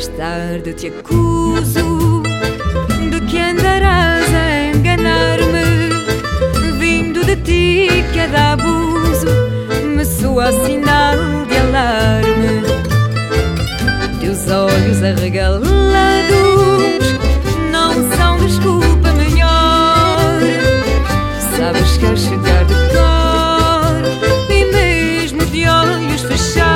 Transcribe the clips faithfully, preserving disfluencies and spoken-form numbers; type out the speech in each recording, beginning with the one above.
tarde te acuso de que andarás a enganar-me. Vindo de ti cada abuso me soa sinal de alarme. Teus olhos arregalados não são desculpa melhor. Sabes que ao chegar de cor e mesmo de olhos fechados,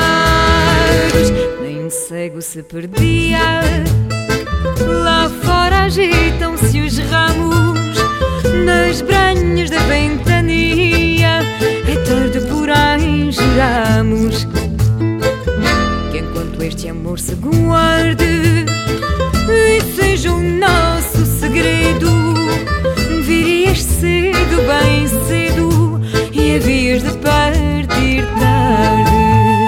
nem um cego se perdia. Lá fora agitam-se os ramos nas branhas da ventania. É tarde, porém juramos que enquanto este amor se guarde e seja o nosso segredo, virias cedo, bem cedo, e havias de partir tarde.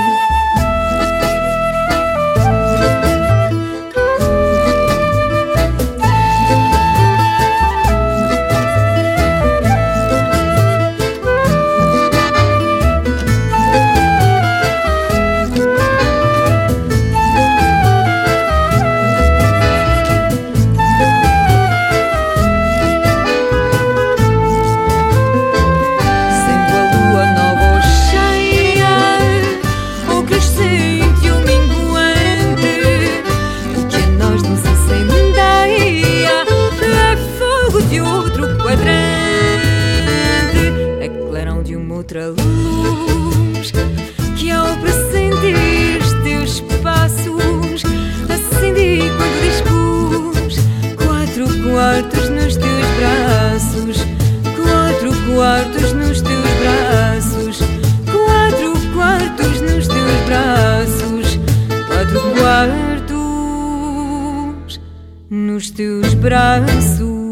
Outra luz que ao pressentir os teus passos acendi quando dispus quatro quartos nos teus braços, quatro quartos nos teus braços, quatro quartos nos teus braços, quatro quartos nos teus braços.